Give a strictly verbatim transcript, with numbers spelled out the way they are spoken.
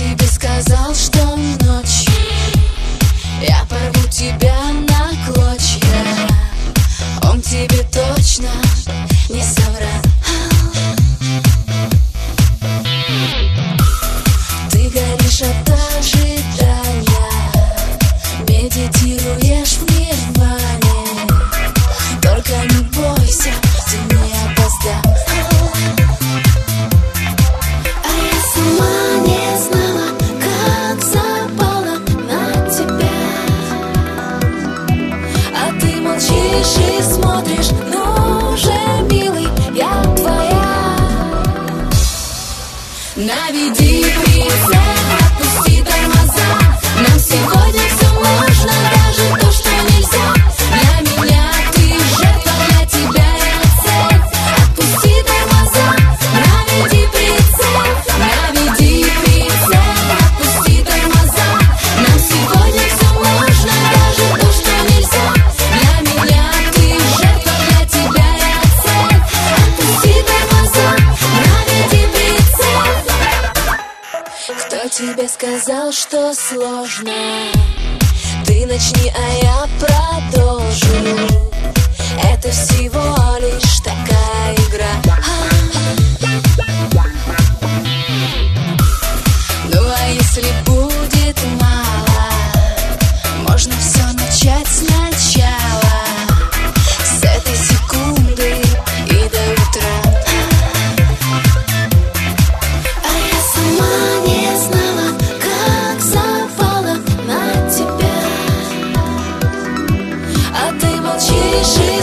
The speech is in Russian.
тебе сказал, что ночью я порву тебя на клочья? Он тебе точно не соврал. Ты горишь от ожидания, медитируешь в нирване. Только не бойся, ты не опоздал. А я сама не знала, как запала на тебя. А ты молчишь и смотришь, ну же, милый, я твоя. Наведи прицел, отпусти тормоза. Нам сегодня все можно, даже то, что нельзя. Для меня ты жертва, для тебя я цель. Отпусти тормоза, наведи прицел. Наведи прицел, отпусти тормоза. Нам сегодня все можно, даже то, что нельзя. Для меня ты жертва, для тебя я цель. Отпусти тормоза, наведи прицел. Кто тебе сказал, что сложно? Ты начни, а я продолжу. Это всего лишь такая игра. Ну а если будет мало, можно все начать сначала. С этой секунды и до утра. А я сама не знала, как запала на тебя. А ты молчишь и